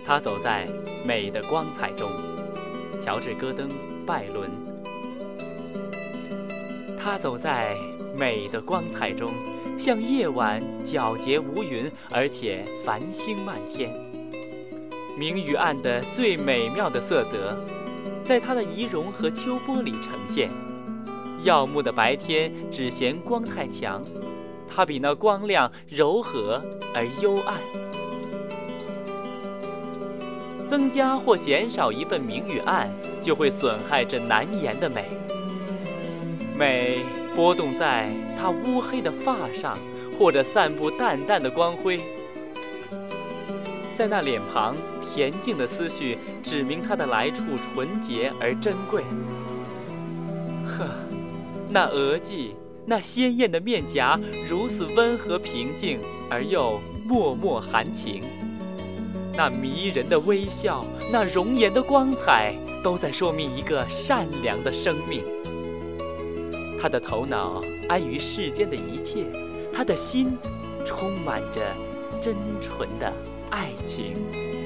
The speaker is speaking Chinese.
他走在美的光彩中。乔治·戈登·拜伦。他走在美的光彩中，像夜晚皎洁无云，而且繁星漫天。明与暗的最美妙的色泽，在他的仪容和秋波里呈现。耀目的白天只嫌光太强，它比那光亮柔和而幽暗。增加或减少一份明与暗，就会损害这难言的美。美波动在它乌黑的发上，或者散布淡淡的光辉。在那脸庞恬静的思绪，指明它的来处纯洁而珍贵。呵，那额际，那鲜艳的面颊，如此温和平静，而又脉脉含情。那迷人的微笑，那容颜的光彩，都在说明一个善良的生命。他的头脑安于世间的一切，他的心充满着真纯的爱情。